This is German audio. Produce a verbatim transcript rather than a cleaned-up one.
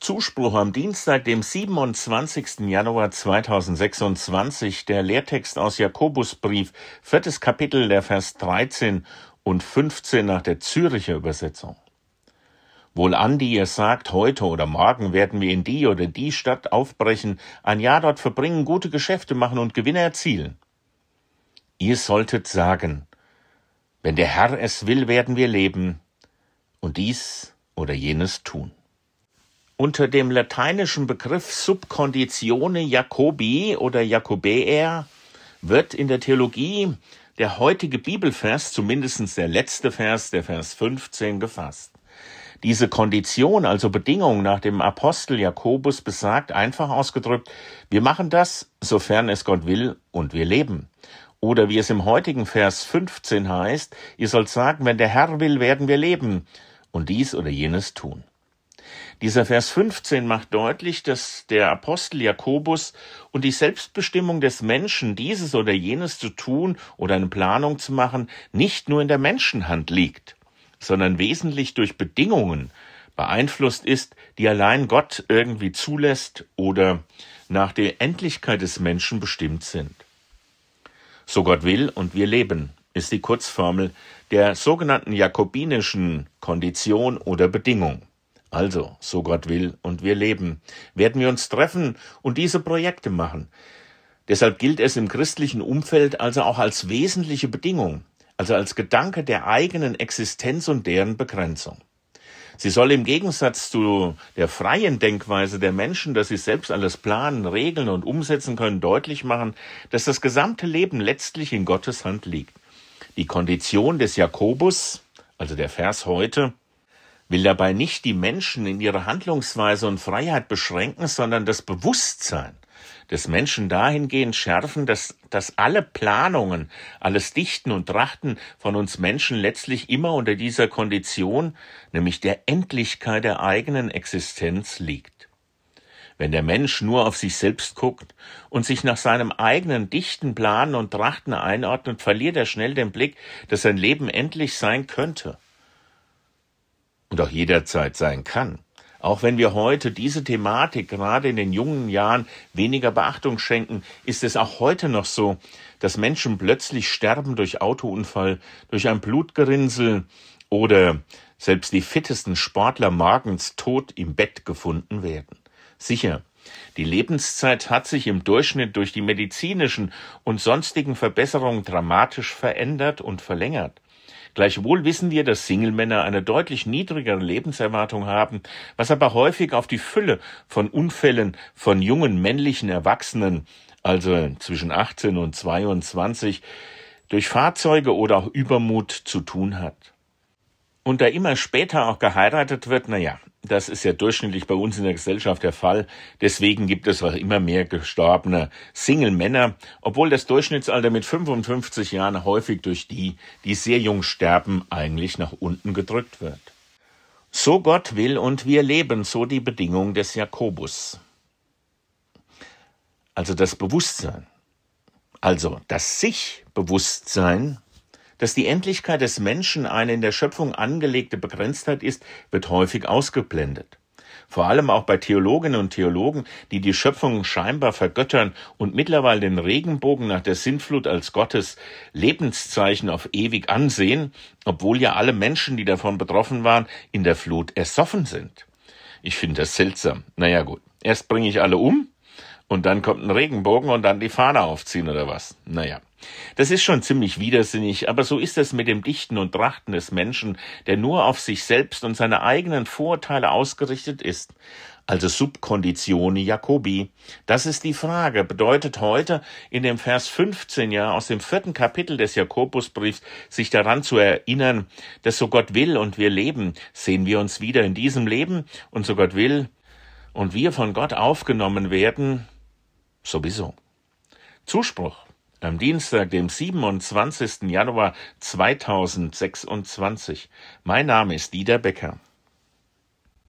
Zuspruch am Dienstag, dem siebenundzwanzigsten Januar zweitausendsechsundzwanzig, der Lehrtext aus Jakobusbrief, viertes Kapitel, der Vers dreizehn und fünfzehn nach der Zürcher Übersetzung. Wohlan, die ihr sagt, heute oder morgen werden wir in die oder die Stadt aufbrechen, ein Jahr dort verbringen, gute Geschäfte machen und Gewinne erzielen. Ihr solltet sagen, wenn der Herr es will, werden wir leben und dies oder jenes tun. Unter dem lateinischen Begriff Subconditione Jacobi oder Jacobaeae wird in der Theologie der heutige Bibelvers, zumindest der letzte Vers, der Vers fünfzehn, gefasst. Diese Kondition, also Bedingung nach dem Apostel Jakobus, besagt, einfach ausgedrückt, wir machen das, sofern es Gott will und wir leben. Oder wie es im heutigen Vers fünfzehn heißt, ihr sollt sagen, wenn der Herr will, werden wir leben und dies oder jenes tun. Dieser Vers fünfzehn macht deutlich, dass der Apostel Jakobus und die Selbstbestimmung des Menschen, dieses oder jenes zu tun oder eine Planung zu machen, nicht nur in der Menschenhand liegt, sondern wesentlich durch Bedingungen beeinflusst ist, die allein Gott irgendwie zulässt oder nach der Endlichkeit des Menschen bestimmt sind. So Gott will und wir leben, ist die Kurzformel der sogenannten jakobinischen Kondition oder Bedingung. Also, so Gott will und wir leben, werden wir uns treffen und diese Projekte machen. Deshalb gilt es im christlichen Umfeld also auch als wesentliche Bedingung, also als Gedanke der eigenen Existenz und deren Begrenzung. Sie soll im Gegensatz zu der freien Denkweise der Menschen, dass sie selbst alles planen, regeln und umsetzen können, deutlich machen, dass das gesamte Leben letztlich in Gottes Hand liegt. Die Kondition des Jakobus, also der Vers heute, will dabei nicht die Menschen in ihrer Handlungsweise und Freiheit beschränken, sondern das Bewusstsein des Menschen dahingehend schärfen, dass, dass alle Planungen, alles Dichten und Trachten von uns Menschen letztlich immer unter dieser Kondition, nämlich der Endlichkeit der eigenen Existenz liegt. Wenn der Mensch nur auf sich selbst guckt und sich nach seinem eigenen dichten Planen und Trachten einordnet, verliert er schnell den Blick, dass sein Leben endlich sein könnte und auch jederzeit sein kann. Auch wenn wir heute diese Thematik gerade in den jungen Jahren weniger Beachtung schenken, ist es auch heute noch so, dass Menschen plötzlich sterben durch Autounfall, durch ein Blutgerinnsel oder selbst die fittesten Sportler morgens tot im Bett gefunden werden. Sicher, die Lebenszeit hat sich im Durchschnitt durch die medizinischen und sonstigen Verbesserungen dramatisch verändert und verlängert. Gleichwohl wissen wir, dass Single-Männer eine deutlich niedrigere Lebenserwartung haben, was aber häufig auf die Fülle von Unfällen von jungen männlichen Erwachsenen, also zwischen achtzehn und zweiundzwanzig, durch Fahrzeuge oder auch Übermut zu tun hat. Und da immer später auch geheiratet wird, naja, das ist ja durchschnittlich bei uns in der Gesellschaft der Fall. Deswegen gibt es auch immer mehr gestorbene Single-Männer, obwohl das Durchschnittsalter mit fünfundfünfzig Jahren häufig durch die, die sehr jung sterben, eigentlich nach unten gedrückt wird. So Gott will und wir leben, so die Bedingung des Jakobus. Also das Bewusstsein, also das Sich-Bewusstsein, dass die Endlichkeit des Menschen eine in der Schöpfung angelegte Begrenztheit ist, wird häufig ausgeblendet. Vor allem auch bei Theologinnen und Theologen, die die Schöpfung scheinbar vergöttern und mittlerweile den Regenbogen nach der Sintflut als Gottes Lebenszeichen auf ewig ansehen, obwohl ja alle Menschen, die davon betroffen waren, in der Flut ersoffen sind. Ich finde das seltsam. Naja gut, erst bringe ich alle um und dann kommt ein Regenbogen und dann die Fahne aufziehen oder was. Naja. Das ist schon ziemlich widersinnig, aber so ist es mit dem Dichten und Trachten des Menschen, der nur auf sich selbst und seine eigenen Vorurteile ausgerichtet ist. Also Subconditione Jacobi. Das ist die Frage. Bedeutet heute in dem Vers fünfzehn ja aus dem vierten Kapitel des Jakobusbriefs, sich daran zu erinnern, dass so Gott will und wir leben, sehen wir uns wieder in diesem Leben und so Gott will und wir von Gott aufgenommen werden, sowieso. Zuspruch. Am Dienstag, dem siebenundzwanzigsten Januar zweitausendsechsundzwanzig. Mein Name ist Dieter Becker.